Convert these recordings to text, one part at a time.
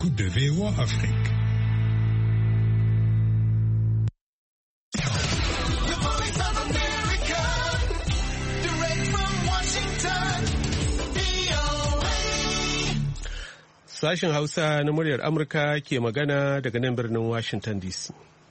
de VOA Afrique. Sashen Hausa na muryar Amurka ke magana daga nan birnin Washington DC.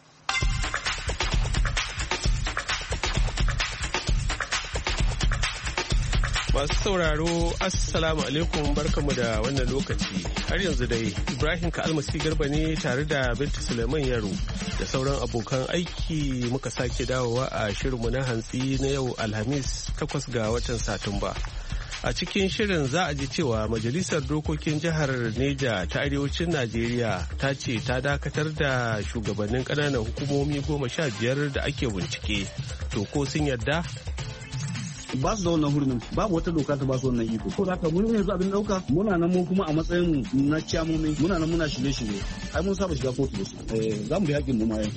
Masu sauraro, Assalamu alaikum, barkamu da wannan lokaci. Har yanzu dai, Ibrahim Ka'almasi Garba ne tare da Binta Suleiman Yaro da sauran abokan aiki muka sake dawowa a shirinmu na hantsi na yau Alhamis 8 ga watan Satumba. A cikin shirin za a ji cewa Majalisar Dokokin Jihar Neja ta Arewacin Najeriya ta ce ta dakatar da shugabannin ƙananan hukumomi 15 da ake bincike. To ko sun yarda? Ba su da wannan hurumin, babu wata doka ta ba su wannan iko. Ko haka mun yanzu abin dauka muna nan mu kuma a matsayin na ciyamomi muna nan muna shirye-shirye. Ai mun saba shiga kotu da su. Za mu bi haƙƙin mu ma yau.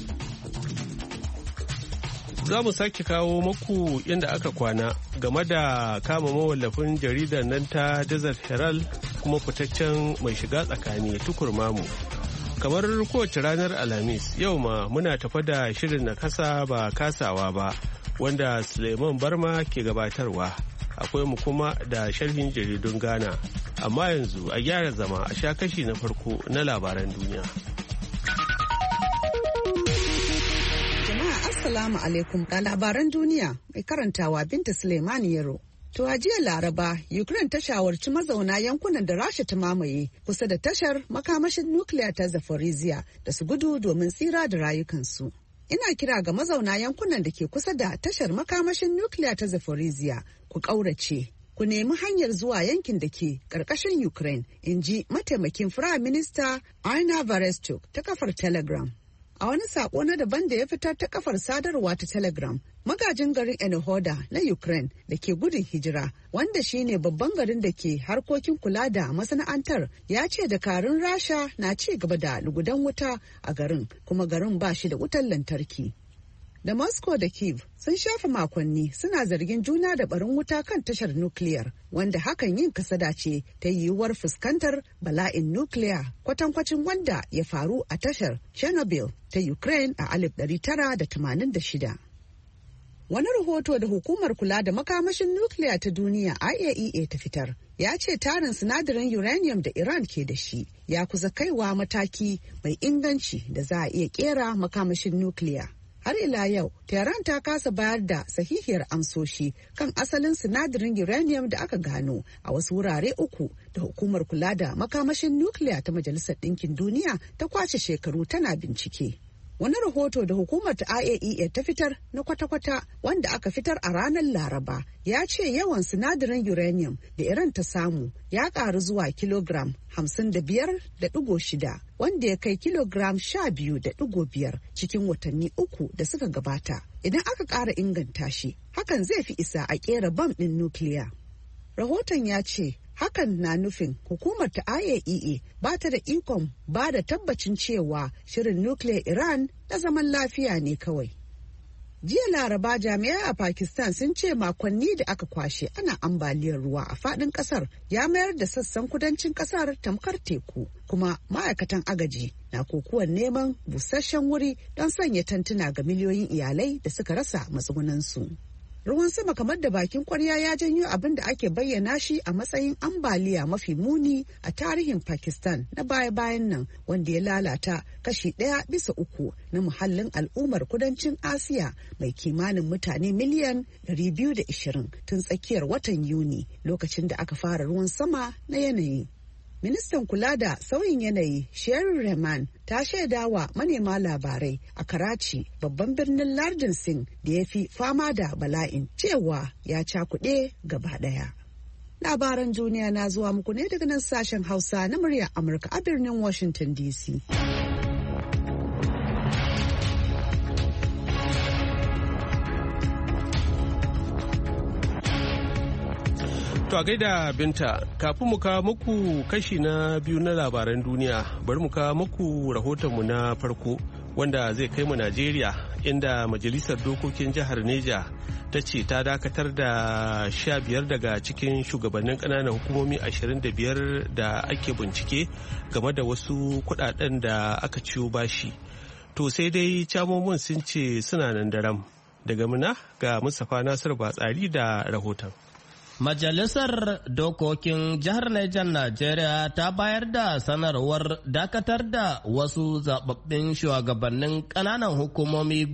Za mu sake kawo maku inda aka kwana game da kama mawallafin jaridar nan ta Desert Herald kuma fitaccen mai shiga tsakani Tukur Mamu. Kamar kowace ranar Alhamis, yau ma muna tafa da shirin na kasa ba kasawa ba wanda Suleiman Barma ke gabatarwa. Akwai mu kuma da sharhin jaridun Ghana. Amma yanzu a gyara zama a sha kashi na farko na labaran duniya. Assalamu alaikum ga labaran duniya mai karantawa Binta Suleiman Yaro. To a jiya Laraba, Ukraine ta shawarci mazauna yankunan da Rasha ta mamaye kusa da tashar makamashin nukiliya ta Zaporizhia da su gudu domin tsira da rayukansu. Ina kira ga mazauna yankunan da ke kusa da tashar makamashin nukiliya ta Zaporizhia ku ƙaurace. Ku nemi hanyar zuwa yankin da ke ƙarƙashin Ukraine, in ji mataimakin Firayim Minista Aina Vereshchuk ta kafar Telegram. A wani sako na daban da ya fitar ta kafar sadarwa ta Telegram, magajin garin Enohoda na Ukraine da ke gudun hijira, wanda shine babban garin da ke harkokin kula da masana'antar, ya ce dakarun Rasha na ci gaba da lugudan wuta a garin, kuma garin ba shi da wutar lantarki. Da Moscow da Kyiv sun shafe makonni suna zargin juna da barin wuta kan tashar nukiliyar, wanda hakan yin kasada ce ta yiwuwar fuskantar bala'in nukiliya kwatankwacin wanda ya faru a tashar Chernobyl ta Ukraine a 1986. Wani rahoto da hukumar kula da makamashin nukiliya ta duniya IAEA ta fitar ya ce tarin sinadarin uranium da Iran ke da shi ya kusa kaiwa mataki mai inganci da za a iya kera makamashin nukiliya. Har ila yau, Tehran ta kasa bayar da sahihiyar amsoshi kan asalin sinadarin uranium da aka gano a wasu wurare uku da hukumar kula da makamashin nukiliya ta Majalisar Ɗinkin Duniya ta kwace shekaru tana bincike. Wani rahoto da hukumar ta IAEA ta fitar na kwata-kwata wanda aka fitar a ranar Laraba ya ce yawan sinadarin uranium da Iran ta samu ya ƙaru zuwa kilogram 55.6 wanda ya kai kilogram 12.5 cikin watanni uku da suka gabata. Idan aka ƙara inganta shi, hakan zai fi isa a ƙera bam ɗin nukiliya. Rahoton ya ce hakan na nufin hukumar ta IAEA ba ta da ikon ba da tabbacin cewa shirin nukiliyar Iran na zaman lafiya ne kawai. Jiya Laraba jami'ai a Pakistan sun ce makonni da aka kwashe ana ambaliyar ruwa a faɗin ƙasar ya mayar da sassan kudancin ƙasar tamkar teku, kuma ma'aikatan agaji na kokuwar neman busasshen wuri don sanya tantuna ga miliyoyin iyalai da suka rasa matsugunansu. Ruwan sama kamar da bakin kwarya ya janyo abin da ake bayyana shi a matsayin ambaliya mafi muni a tarihin Pakistan na baya-bayan nan, wanda ya lalata kashi 1/3 na muhallin al'ummar kudancin Asiya mai kimanin mutane miliyan 220 tun tsakiyar watan Yuni, lokacin da aka fara ruwan sama na yanayi. Ministan kula da sauyin yanayi Sherry Rehman ta shaida wa manema labarai a Karachi, babban birnin lardin Singh da ya fi fama da bala'in, cewa ya cakuɗe gaba ɗaya. Labaran duniya na zuwa muku ne daga nan sashen Hausa na muryar Amurka a birnin Washington DC. To a gaida Binta, kafin mu kawo muku kashi na biyu na labaran duniya, bari mu kawo muku rahotonmu na farko wanda zai kai mu Najeriya, inda majalisar dokokin jihar Neja ta ce ta dakatar da 15 daga cikin shugabannin ƙananan hukumomi 25 da ake bincike game da wasu kudaden da aka ciyo bashi. To sai dai camomin sun ce suna nan daram. Daga Mina ga Mustapha Nasir Batsari da rahoton. Majalisar Dokokin Jihar Niger Najeriya ta bayar da sanarwar dakatar da wasu zababbin shugabannin ƙananan hukumomi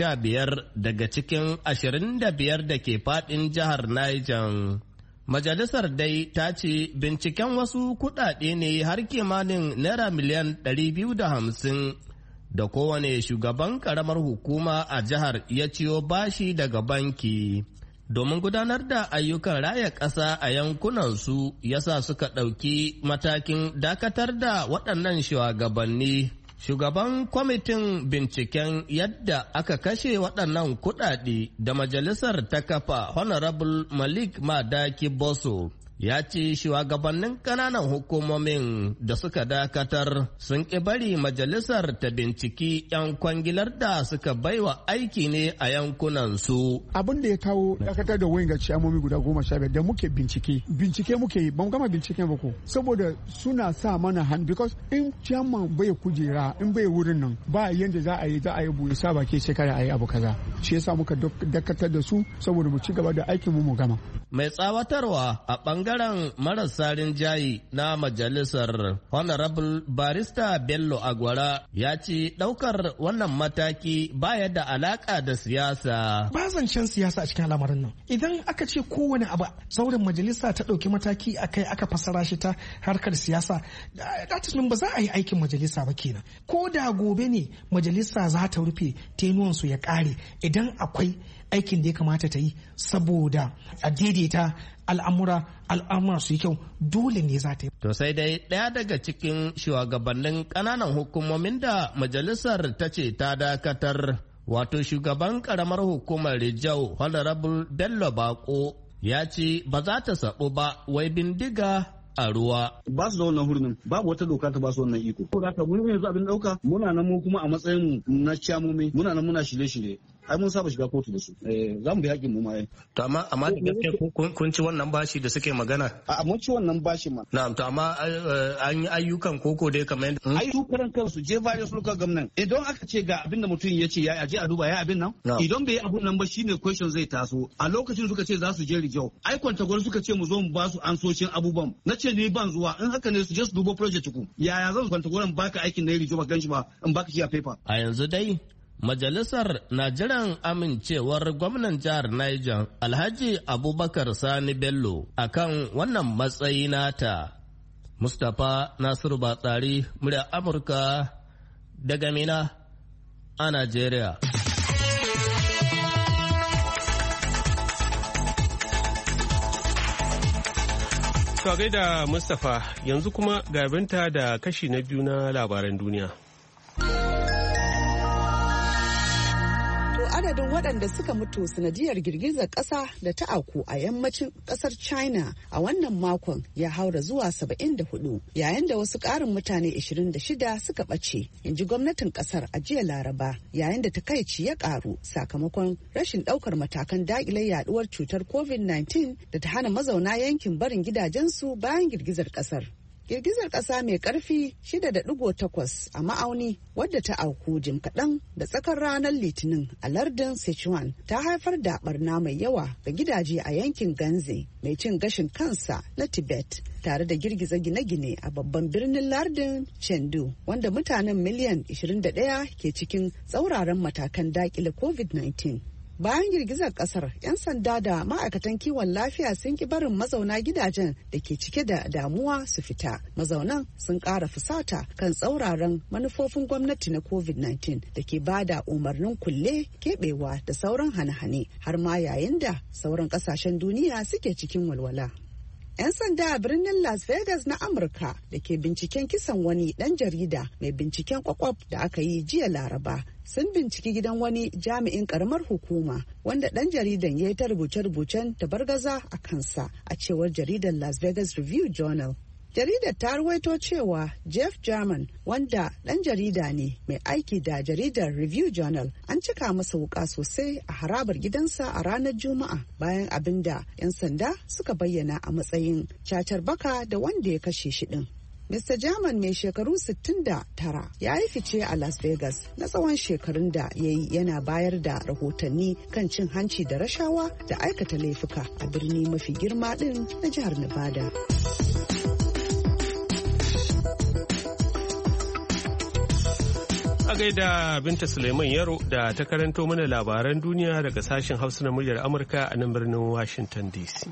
15 daga cikin 25 da ke faɗin jihar Niger. Majalisar dai ta ce binciken wasu kuɗaɗe ne har kimanin naira miliyan 250 da kowane shugaban ƙaramar hukuma a jihar ya ciyo bashi daga banki. Domin gudanar da ayyukan raya ƙasa a yankunansu yasa suka ɗauki matakin dakatar da waɗannan shugabanni. Shugaban kwamitin binciken yadda aka kashe waɗannan kuɗaɗe da majalisar ta kafa Honorable Malik Madaki Boso ya ce shugabannin ƙananan hukumomin da suka dakatar sun ƙi bari majalisar ta binciki 'yan kwangilar da suka baiwa aiki ne a yankunansu. Abin da ya kawo dakatar da wayan ga ciyamomi guda 15 da muke bincike muke yi, ban gama binciken ba ko, saboda suna sa mana hand because in ciyaman bai kujera in bai wurin nan ba yanda za a yi buye sa baki sai kada a yi abu kaza. Shi yasa muka dakatar da su saboda mu ci gaba da aikin mu gama. Mai tsawatarwa a bangaren marasa rinjayi na majalisar Honorable Barista Bello Agwara ya ce daukar wannan mataki baya da alaka da siyasa. Ba zancen siyasa a cikin al'amarin nan. Idan aka ce kowane abu saurin majalisa ta dauki mataki akai aka fasara shi ta harkar siyasa, ba za a yi aikin majalisa ba kenan. Ko da gobe ne majalisa za ta rufe tenuwansu ya kare idan akwai aikin da ya kamata ta yi saboda a daidaita al'amura su yi kyau dole ne za ta yi. To sai dai ɗaya daga cikin shugabannin ƙananan hukumomin da majalisar ta ce ta dakatar wato shugaban ƙaramar hukumar Rijau Honorable Bello Bako ya ce ba za ta saɓu ba wai bindiga a ruwa. Ba su da wannan hurumin, babu wata doka ta ba su wannan iko. Ko da haka mun yanzu abin dauka muna nan mu kuma a matsayin na ciyamomi muna nan muna shirye-shirye. Ai mun saba shiga kotu da su. Za mu bi haƙƙin mu ma. To amma da gaske kun ci wannan bashi da suke magana? A mun ci wannan bashi ma. Na'am, to amma an yi ayyukan koko dai kamar yadda. Ai su karan kansu je various local government. Idan aka ce ga abin da mutum ya ce ya je a duba ya abin nan. Idan bai yi abun nan ba shine question zai taso. A lokacin suka ce za su je Rijau. Ai kwantagwar suka ce mu zo mu ba su ansoshin abubuwan. Na ce ni ban zuwa in haka ne su je su dubo project ku. Yaya zan kwantagwaran baka aikin na Rijau ba ganshi ba in baka shi a paper. A yanzu dai Majalisar na jiran amincewar gwamnan jihar Niger Alhaji Abubakar Sani Bello akan wannan matsayi nata. Mustapha Nasiru Batsari, murya Amurka daga Mina a Najeriya. To gaida Mustapha, yanzu kuma ga Binta da kashi na biyu na labaran duniya. Adadin waɗanda suka mutu sanadiyar girgizar ƙasa da ta auku a yammacin ƙasar China a wannan makon ya haura zuwa 74 yayin da wasu ƙarin mutane 26 suka ɓace, in ji gwamnatin ƙasar a jiya Laraba, yayin da takaici ya ƙaru sakamakon rashin ɗaukar matakan daƙile yaɗuwar cutar COVID-19 da ta hana mazauna yankin barin gidajensu bayan girgizar ƙasar. Girgizar ƙasa mai ƙarfi 6.8 a ma'auni wadda ta auku jim kaɗan da tsakar ranar Litinin a lardin Sichuan ta haifar da barna mai yawa ga gidaje a yankin Ganze mai cin gashin kansa na Tibet tare da girgiza gine-gine a babban birnin lardin Chengdu wanda mutanen miliyan 21 ke cikin tsauraran matakan daƙile COVID-19. Bayan girgizar kasar, 'yan sanda da ma'aikatan kiwon lafiya sun ki barin mazauna gidajen da ke cike da damuwa su fita. Mazaunan sun ƙara fusata kan tsauraran manufofin gwamnati na COVID-19 da ke bada umarnin kulle, keɓewa da sauran hane-hane har ma yayin da sauran ƙasashen duniya suke cikin walwala. 'Yan sanda a birnin Las Vegas na Amurka da ke binciken kisan wani ɗan jarida mai binciken kwakwaf da aka yi jiya Laraba sun binciki gidan wani jami'in karamar hukuma wanda ɗan jaridan ya yi ta rubuce-rubucen tabargaza a kansa a cewar jaridar Las Vegas Review Journal. Jaridar ta ruwaito cewa Jeff German, wanda ɗan jarida ne mai aiki da jaridar Review Journal, an cika masa wuka sosai a harabar gidansa a ranar Juma'a bayan abin da 'yan sanda suka bayyana a matsayin cacar baka da wanda ya kashe shi ɗin. Mr. German mai shekaru 69 ya yi fice a Las Vegas na tsawon shekarun da ya yi yana bayar da rahotanni kan cin hanci da rashawa da aikata laifuka a birni mafi girma ɗin na jihar Nevada. A gaida Binta Suleiman Yaro da ta karanto mana labaran duniya daga sashen Hausa na muryar Amurka a nan birnin Washington DC.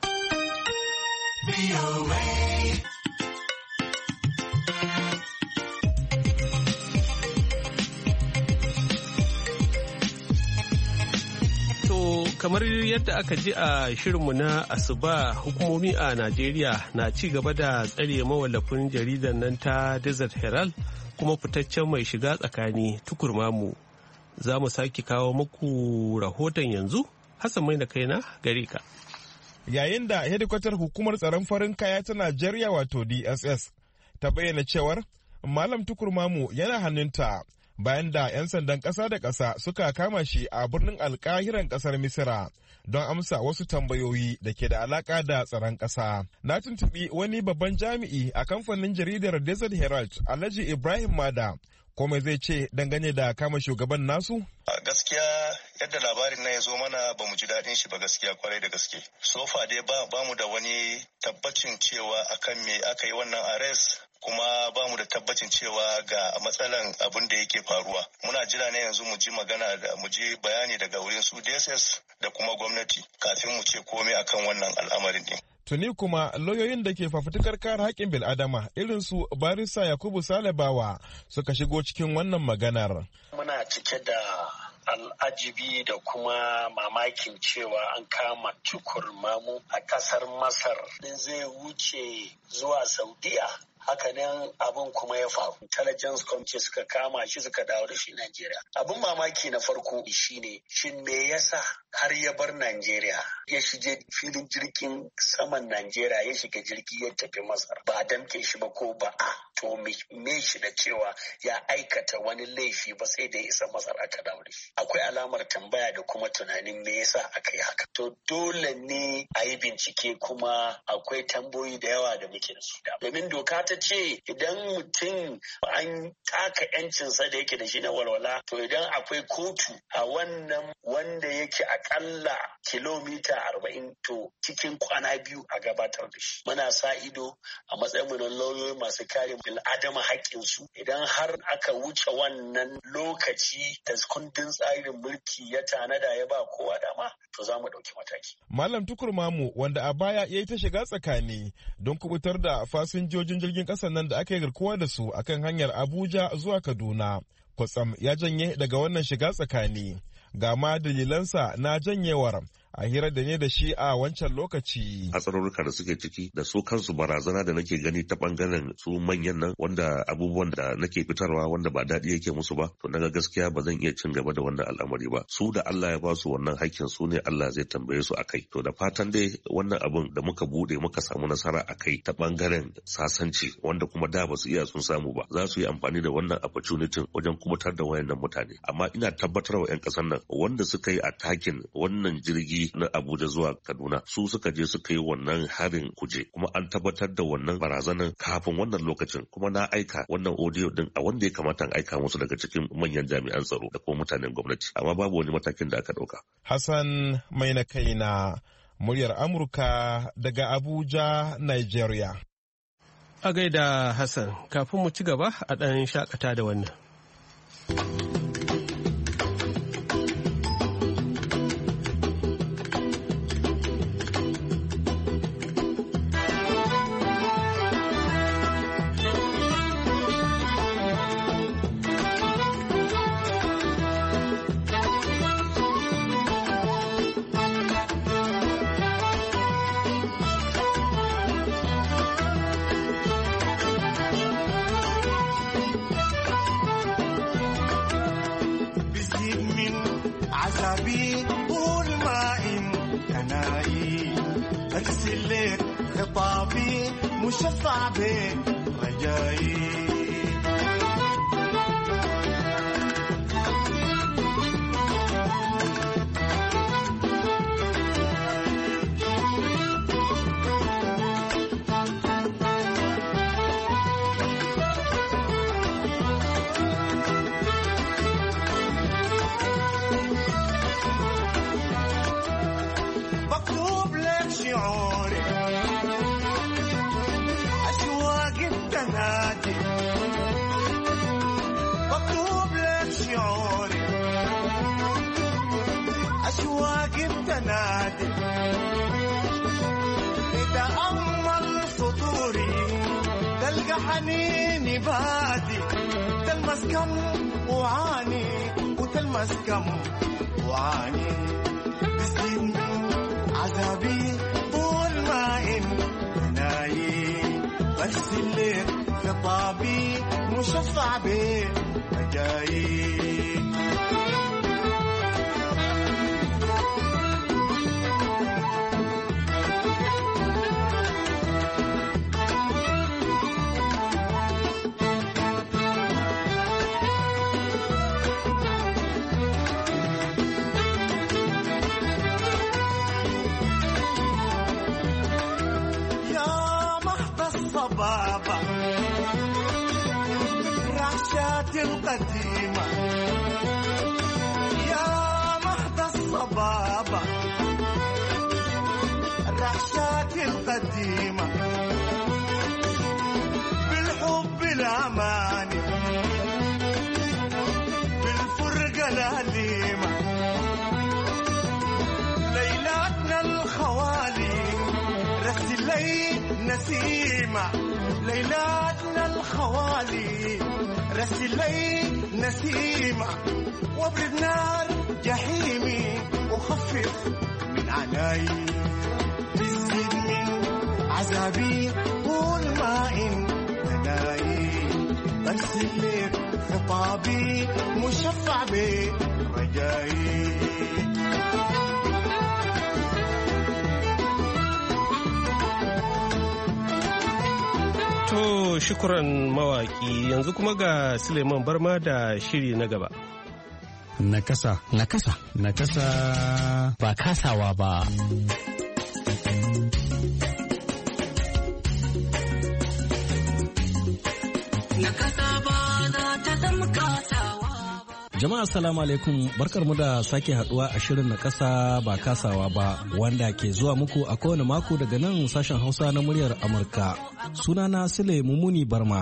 Kamar yadda aka ji a shirinmu na asuba, hukumomi a Najeriya na ci gaba da tsare mawallafin jaridar nan ta Desert Herald kuma fitaccen mai shiga tsakani Tukur Mamu. Za mu sake kawo muku rahoton yanzu. Hassan mai da kaina gare ka. Yayin da hedikwatar hukumar tsaron farin kaya ta Najeriya wato DSS ta bayyana cewar Malam Tukur Mamu yana hannunta bayan da 'yan sandan ƙasa da ƙasa suka kama shi a birnin alkahiran ƙasar Misira don amsa wasu tambayoyi da ke da alaƙa da tsaron ƙasa. Na tuntuɓi wani babban jami'i a kamfanin jaridar Desert Herald, Alhaji Ibrahim Mada, komai zai ce dangane da kama shugaban nasu? Gaskiya yadda labarin na ya zo mana ba mu ji daɗin shi ba gaskiya kwarai da gaske. Sofa dai ba mu da wani tabbacin cewa akan me aka yi wannan arrest, kuma ba mu da tabbacin cewa ga matsalan abin da yake faruwa. Muna jira ne yanzu mu ji magana da mu ji bayani daga wurin su DSS da kuma gwamnati kafin mu ce komai akan wannan al'amarin din. Tuni kuma lauyoyin da ke fafutukar kare haƙƙin bil'adama irin su Barista Yakubu Salebawa suka shigo cikin wannan maganar. Muna cike da al'ajibi da kuma mamakin cewa an kama Tukur Mamu a ƙasar Masar din zai wuce zuwa Saudiya. Hakanan abin kuma ya faru. Intelligence Committee suka kama shi suka dawo da shi Najeriya. Abin mamaki na farko shine shin me yasa har ya bar Najeriya ya shige filin jirgin saman Najeriya ya shiga jirgi ya tafi Masar ba a damke shi ba ko ba a to me shi da cewa ya aikata wani laifi ba sai da ya isa Masar aka dawo da shi. Akwai alamar tambaya da kuma tunanin me yasa aka yi haka. To dole ne a yi bincike kuma akwai tambayoyi da yawa da muke da su. Domin doka ta ce idan mutum an taka yancinsa da yake da shi na walwala to idan akwai kotu a wannan wanda yake akalla kilomita 40 to cikin kwana 2 a gabatar da shi. Muna sa ido a matsayin mu na lauyoyi masu kare bil'adama haƙƙinsu idan har aka wuce wannan lokaci da kundin tsarin mulki ya tanada ya ba kowa dama to za mu ɗauki mataki. Malam Tukur Mamu wanda a baya ya yi ta shiga tsakani don kubutar da fasinjojin jirgin ƙasar nan da aka yi garkuwa da su akan hanyar Abuja zuwa Kaduna. Kwatsam ya janye daga wannan shiga tsakani. Ga ma dalilansa na janyewar a hirar da ne da shi a wancan lokaci. Hatsarurruka da suke ciki da su kansu barazana da nake gani ta bangaren su manyan nan wanda abubuwan da nake fitarwa wanda ba daɗi yake musu ba to naga gaskiya ba zan iya cin gaba da wannan al'amari ba. Su da Allah ya ba su wannan haƙƙin su ne Allah zai tambaye su akai. To da fatan dai wannan abun da muka bude muka samu nasara akai ta bangaren sasanci wanda kuma da ba su iya sun samu ba za su yi amfani da wannan opportunity wajen kubutar da wayannan mutane. Amma ina tabbatar wa 'yan ƙasar nan wanda suka yi attacking wannan jirgi na Abuja zuwa Kaduna su suka je suka yi wannan harin kuje kuma an tabbatar da wannan barazanan kafin wannan lokacin kuma na aika wannan audio din a wanda ya kamata an aika musu daga cikin manyan jami'an tsaro da kuma mutanen gwamnati amma babu wani matakin da aka dauka. Hassan mai na kaina muryar Amurka daga Abuja, Nigeria. A gaida Hassan kafin mu ci gaba a ɗan shakata da wannan. مشفع برجائي. تأمل سطوري تلقى حنيني بادي تلمس كم وعاني وتلمس كم وعاني تسلم عذابي طول ما انت نايم برسل لك خطابي مشفع برجائي. القديمة يا محض الصبابة الرعشات القديمة بالحب الأماني بالفرقة الأليمة ليلاتنا الخوالي رسل لي نسيمة ليلاتنا الخوالي رسل لي نسيمة وابرد نار جحيمي وخفف من عناي تزيد من عذابي طول ما انت نايم برسل لك خطابي مشفع برجائي. To shukuran mawaki yanzu kuma ga Suleiman Barma da shiri na gaba. Nakasa. Nakasa. Nakasa. Ba kasawa ba. Nakasa ba za ta zama kasawa ba. Jama'a assalamu alaikum, barkarmu da sake haduwa a shirin na kasa ba kasawa ba wanda ke zuwa muku a kowane mako daga nan sashen Hausa na muryar Amurka. Sunana Sule Mumuni Barma.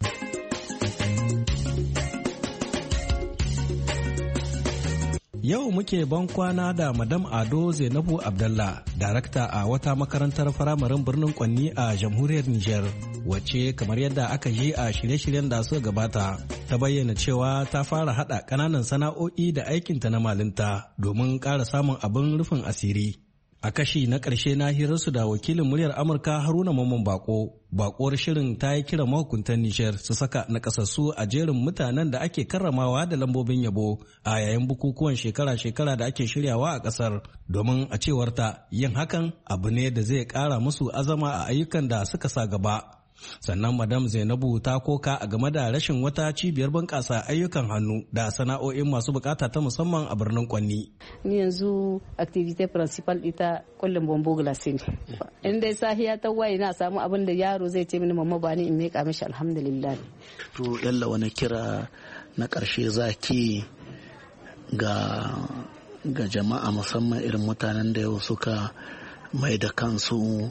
Yau muke ban kwana da Madam Ado Zainabu Abdallah, darakta a wata makarantar firamarin birnin Kwanni a jamhuriyar Nijar, wacce kamar yadda aka yi a shirye-shiryen da suka gabata, ta bayyana cewa ta fara haɗa ƙananan sana'o'i da aikinta na malinta domin ƙara samun abin rufin asiri. A kashi na ƙarshe na hirarsu da wakilin muryar Amurka Haruna Mamman baƙuwar shirin ta yi kiran mahukuntan Nijar su saka nakasassu a jerin mutanen da ake karramawa da lambobin yabo a yayin bukukuwan shekara-shekara da ake shiryawa a ƙasar, domin a cewarta yin hakan abu ne da zai ƙara musu azama a ayyukan da suka sa gaba. Sannan Madam Zainabu ta koka a game da rashin wata cibiyar bunƙasa ayyukan hannu da sana'o'in masu bukata ta musamman a birnin Kwanni. Ni yanzu activity principal ita kullum bombo glace ne. In dai safiya ta waye na samu abin da yaro zai ce mini mamma bani in meka mishi alhamdulillah. To yalla wani kira na ƙarshe zaki ga jama'a musamman irin mutanen da yau suka mai da kansu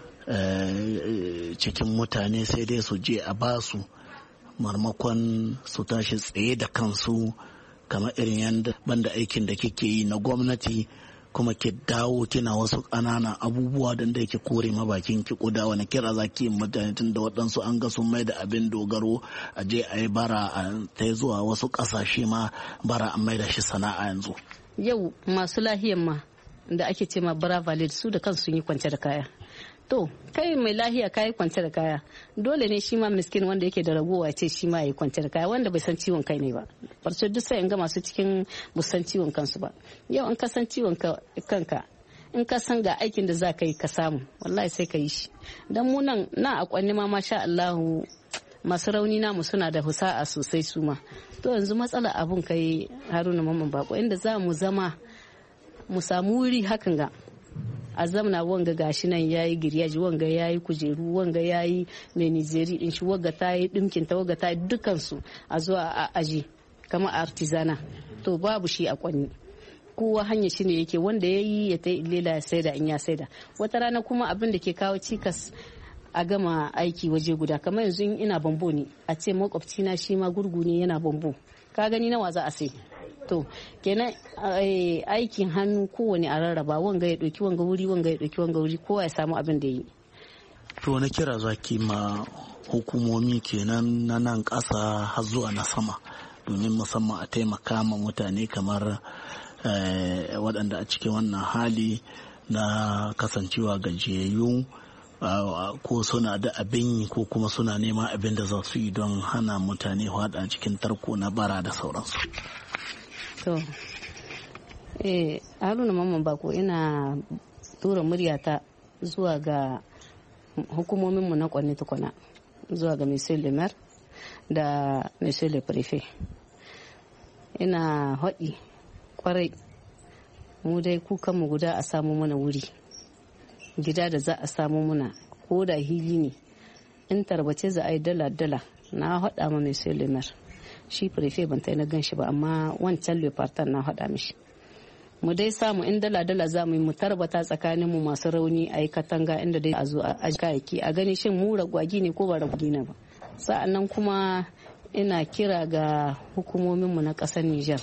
cikin mutane sai dai su je a basu marmakon su tashi tsaye da kansu kamar irin yadda banda aikin da kike yi na gwamnati kuma ki dawo kina wasu ƙananan abubuwa don da yake kore ma bakin ki kuda wani kira za ki mutane tun da waɗansu an ga sun mai da abin dogaro a je a yi bara a ta zuwa wasu ƙasashe ma bara an mai da shi sana'a yanzu. Yau masu lahiyan ma da ake ce ma bara valid su da kansu sun yi kwance da kaya. To, kai mai lahiya ka yi kwance da kaya, dole ne shi ma miskin wanda yake da ragowa ce shi ma ya yi kwance da kaya wanda bai san ciwon kai ne ba. Farso duk sai in ga masu cikin bu san ciwon kansu ba. Yau in ka san ciwon kanka, in ka san ga aikin da za ka yi ka samu wallahi sai ka yi shi. Dan mu nan na a Kwanni ma masha Allahu masu rauni namu suna da husa'a sosai su ma. To yanzu matsala abun kai Haruna Mamman Bako inda za mu zama mu samu wuri hakan ga a zamna wanga gashi nan yayi giryaji, wanga yayi kujeru, wanga yayi menizeri din shi, wanga ta yi dimkin ta, wanga ta yi dukan su a zuwa a aji kamar artisana. To babu shi a Kwanni. Kowa hanya shi ne yake wanda yayi ya ta lela ya saida in ya saida. Wata rana kuma abin da ke kawo cikas a gama aiki waje guda, kamar yanzu in ina bambo ne a ce makwabci na shi ma gurgu ne yana bambo, ka gani nawa za a sai. To kenan aikin hannu kowane a rarraba, wanga ya ɗauki wanga wuri, wanga ya ɗauki wanga wuri, kowa ya samu abin da yi. To na kira zaki ma hukumomi kenan na nan ƙasa har zuwa na sama domin musamman a taimaka ma mutane kamar waɗanda a cikin wannan hali na kasancewa gajiyayyu, ko suna da abin yi ko kuma suna neman abin da za su yi don hana mutane hada cikin tarko na bara da sauransu. To, Haruna Mamman Bako ina tura muryata zuwa ga hukumominmu na Kwanni tukuna, zuwa ga Monsieur le Maire da Monsieur le Préfet. Ina haɗi kwarai mu dai kukanmu guda a samu mana wuri, gida da za a samu muna ko da hili ne, in tarbace za a yi dala-dala. Na haɗa ma Monsieur le Maire, shi Préfet ban ta na gan shi ba, amma wancan lepartan na haɗa mishi. Mu dai samu in dala-dala za mu yi mu tarbata tsakaninmu masu rauni a yi katanga inda dai a zo a kayayyaki a gani shin mu ragwagi ne ko ba ragwagi ne ba. Sa'annan kuma ina kira ga hukumominmu na ƙasar Nijar,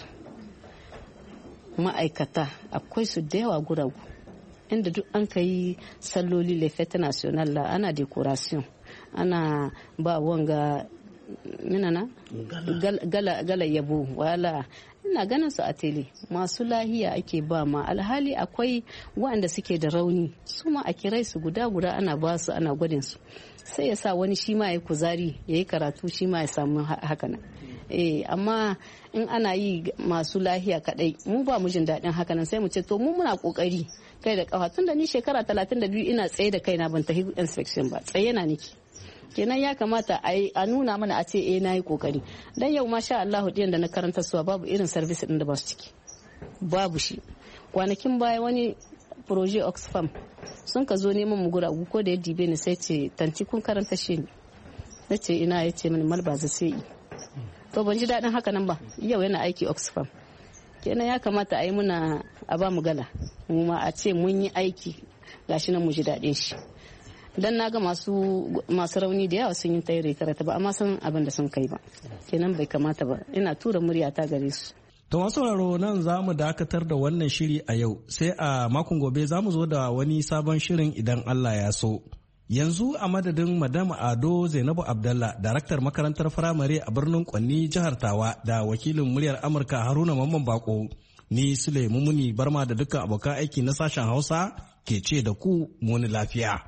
ma'aikata akwai su da yawa guragu inda duk an ka yi salloli le fete national la ana decoration, ana ba wanga minana gala yabo wala ina ganin su a tele. Masu lahiya ake ba ma, alhali akwai waɗanda suke da rauni su ma a kirai su guda ana ba su, ana gwadin su, sai ya sa wani shi ma ya kuzari ya yi karatu, shi ma ya samu hakanan. Amma in ana yi masu lahiya kadai mu ba mu jin daɗin hakanan, sai mu ce to mu muna kokari kai da kafa, tunda ni shekara 32 ina tsaye da kaina ban tafi inspection ba, tsaye na niki. Kenan ya kamata a nuna mana a ce na yi kokari. Dan yau masha Allah ɗiyan da na karanta suwa babu irin service din da ba su ciki, babu shi. Kwanakin baya wani projet Oxfam sun ka zo neman mu guragu, ko da ya dibe ni sai ce tanti kun karanta shi ne, na ce ina, ya ce mini malbaza sai yi. To ban ji daɗin haka nan ba, yau yana aiki Oxfam. Kenan ya kamata a yi muna a ba mu gala, mu ma a ce mun yi aiki gashi nan mu ji daɗin shi. Dan na ga masu rauni da yawa sun yi tayar karata ba amma san abin da sun kai ba, kenan bai kamata ba. Ina tura murya ta gare su. To masu sauraro nan za mu dakatar da wannan shiri a yau, sai a makon gobe za mu zo da wani sabon shirin idan Allah ya so. Yanzu a madadin Madam Ado Zainabu Abdallah, daraktar makarantar firamare a birnin Kwanni jihar Tawa, da wakilin muryar Amurka Haruna Mamman Bako, ni Sule Mumuni Barma da dukkan abokan aiki na sashen Hausa ke ce da ku muni lafiya.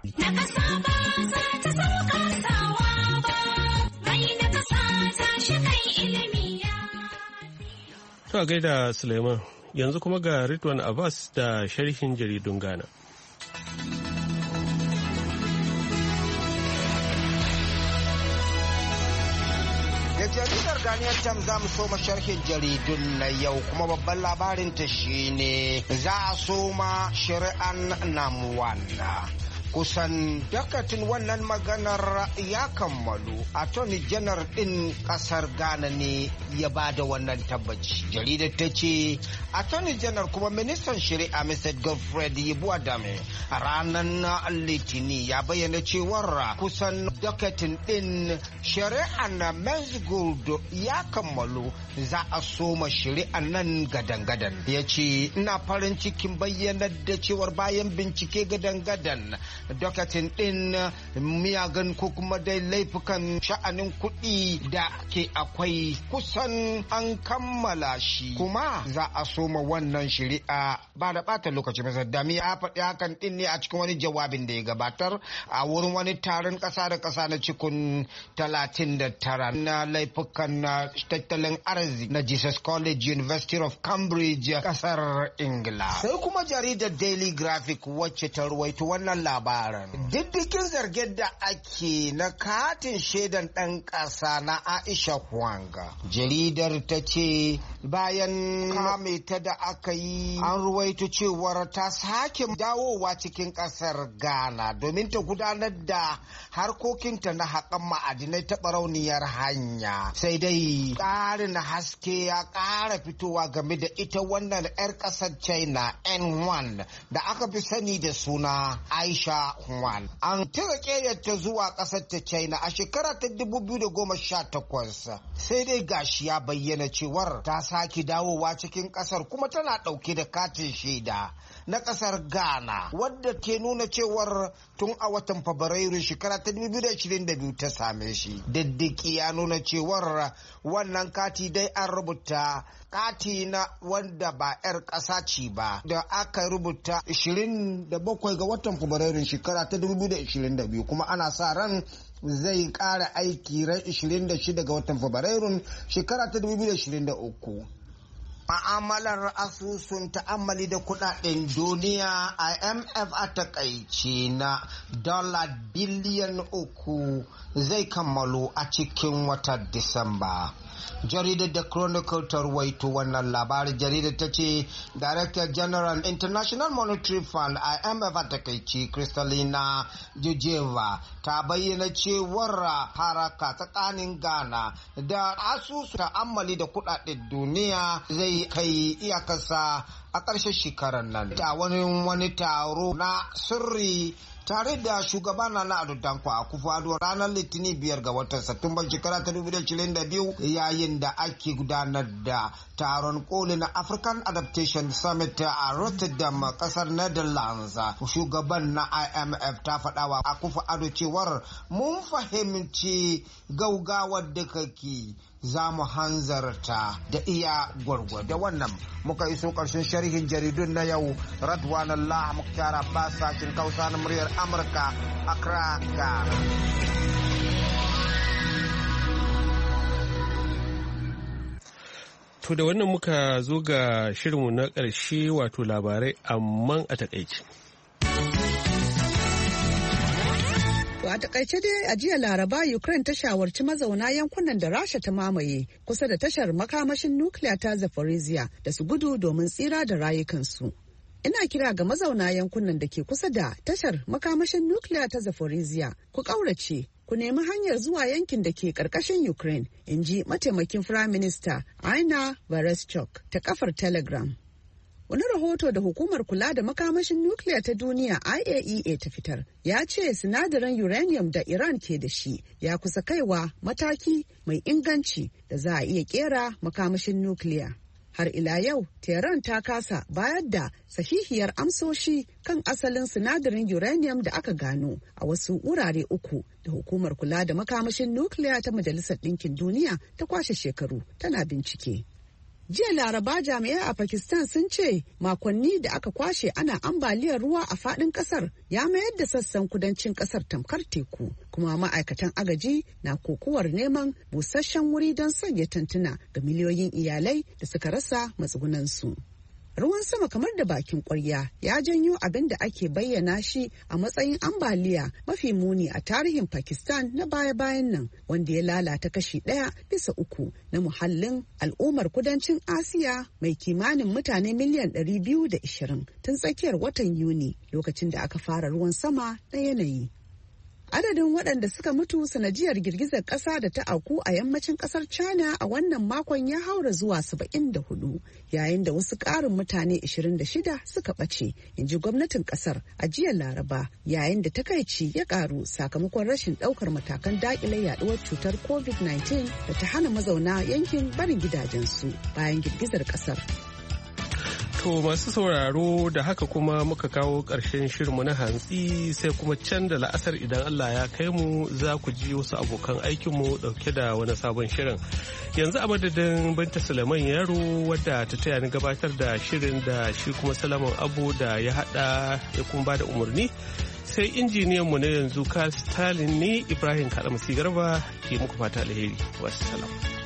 To gaida Suleiman, yanzu kuma ga Ridwan Abbas da sharhin jaridun Ghana. Da jaridar Ghanaian Times za mu soma sharhin jaridun na yau, kuma babban labarin ta shine za a soma shari'an Namuwana. Kusan dakatin wannan maganar ya kammalu. Attorney General ɗin ƙasar Ghana ne ya ba da wannan tabbaci. Jaridar ta ce Attorney General kuma ministan shari'a Mr. Godfred Yeboah-Dame a ranar Litini ya bayyana cewar kusan dakatin ɗin shari'an na Men's Gold ya kammalu, za a soma shari'an nan gadan-gadan. Ya ce ina farin cikin bayyanar da cewar bayan bincike gadan-gadan dokatin din miyagan ko kuma dai laifukan sha'anin kuɗi da ke akwai kusan an kammala shi, kuma za a soma wannan shari'a ba da ɓata lokaci. Mr. Dami ya faɗi hakan din ne a cikin wani jawabin da ya gabatar a wurin wani taron ƙasa da ƙasa na cikin 39 na laifukan tattalin arziki na Jesus College University of Cambridge ƙasar Ingila. Sai kuma jaridar Daily Graphic wacce ta ruwaito wannan labarin. Diddikin zargin da ake na katin shaidan ɗan ƙasa na Aisha Huang. Jaridar ta ce bayan kame ta da aka yi an ruwaito cewar ta sake dawowa cikin ƙasar Ghana domin ta gudanar da harkokinta na haƙan ma'adinai ta barauniyar hanya. Sai dai ƙarin haske ya ƙara fitowa game da ita wannan 'yar ƙasar China N1 da aka fi sani da suna Aisha Huang. An tura ƙeyarta zuwa ƙasar ta China a shekara ta 2018. Sai dai gashi ya bayyana cewar ta sake dawowa cikin ƙasar kuma tana ɗauke da katin shaida na ƙasar Ghana wadda ke nuna cewar tun a watan Fabrairu shekara ta 2022 ta same shi. Diddiki ya nuna cewar wannan kati dai an rubuta kati na wanda ba 'yar ƙasa ce ba da aka rubuta 27 ga watan Fabrairu shekara ta 2022 kuma ana sa ran zai ƙara aiki ran 26 ga watan Fabrairun shekara ta 2023. Ma'amalar asusun ta'ammali da kudaden duniya IMF a takaice na $3 biliyan zai kammalo a cikin watan Disamba. Jaridar da Chronicle ta ruwaito wannan labarin. Jaridar ta ce Director General International Monetary Fund IMF a takaice Kristalina Georgieva ta bayyana cewar haraka tsakanin Ghana da asusu ta'ammali da kudaden duniya zai kai iyakarsa a ƙarshen shekarar nan. Ta wani taro na sirri tare da shugaba Nana Addo Dankwa Akufo-Addo ranar Litinin 5 ga watan Satumban shekara ta 2022 yayin da ake gudanar da taron koli na African Adaptation Summit a Rotterdam kasar Netherlands. Shugaban na IMF ta faɗawa Akufo-Addo cewar mun fahimci gaugawar da kake za mu hanzarta da iya gwargwada. Wannan muka iso ƙarshen sharhin jaridun na yau. Radwan Allah Muktar Abbas, sashin Hausa na muryar Amurka, Accra, Ghana. To da wannan muka zo ga shirinmu na ƙarshe, wato labarai amman a takaice. A takaice dai a jiya Laraba Ukraine ta shawarci mazauna yankunan da Rasha ta mamaye kusa da tashar makamashin nukiliya ta Zaporizhia da su gudu domin tsira da rayukansu. Ina kira ga mazauna yankunan da ke kusa da tashar makamashin nukiliya ta Zaporizhia ku ƙaurace, ku nemi hanyar zuwa yankin da ke ƙarƙashin Ukraine, in ji mataimakin Firayim Minista Aina Vereshchuk ta kafar Telegram. Wani rahoto da hukumar kula da makamashin nukiliya ta duniya IAEA ta fitar ya ce sinadarin uranium da Iran ke da shi ya kusa kaiwa mataki mai inganci da za a iya kera makamashin nukiliya. Har ila yau, Tehran ta kasa bayar da sahihiyar amsoshi kan asalin sinadarin uranium da aka gano a wasu wurare 3 da hukumar kula da makamashin nukiliya ta Majalisar Ɗinkin Duniya ta kwashe shekaru tana bincike. Jiya Laraba jami'ai a Pakistan sun ce makonni da aka kwashe ana ambaliyar ruwa a faɗin ƙasar ya mayar da sassan kudancin ƙasar tamkar teku, kuma ma'aikatan agaji na kokuwar neman busasshen wuri don sanya tantuna ga miliyoyin iyalai da suka rasa matsugunansu. Ruwan sama kamar da bakin ƙwarya ya janyo abin da ake bayyana shi a matsayin ambaliya mafi muni a tarihin Pakistan na baya-bayan nan, wanda ya lalata kashi 1/3 na muhallin al'ummar kudancin Asiya mai kimanin mutane miliyan 220 tun tsakiyar watan Yuni, lokacin da aka fara ruwan sama na yanayi. Adadin waɗanda suka mutu sanadiyar girgizar ƙasa da ta auku a yammacin ƙasar China a wannan makon ya haura zuwa 74, yayin da wasu ƙarin mutane 26 suka ɓace, in ji gwamnatin ƙasar a jiya Laraba, yayin da takaici ya ƙaru sakamakon rashin ɗaukar matakan daƙile yaɗuwar cutar COVID-19 da ta hana mazauna yankin barin gidajensu bayan girgizar ƙasar. To masu sauraro da haka kuma muka kawo ƙarshen shirinmu na hantsi sai kuma can da la'asar idan Allah ya kai mu za ku ji wasu abokan aikinmu ɗauke da wani sabon shirin. Yanzu a madadin Binta Suleiman Yaro wadda ta taya ni gabatar da shirin da shi kuma Salaman Abu da ya haɗa ya kuma ba da umarni. Sai injiniyanmu na yanzu Carl Stalin ne Ibrahim Kalamasi Garba ke muku fata alheri. Wassalam.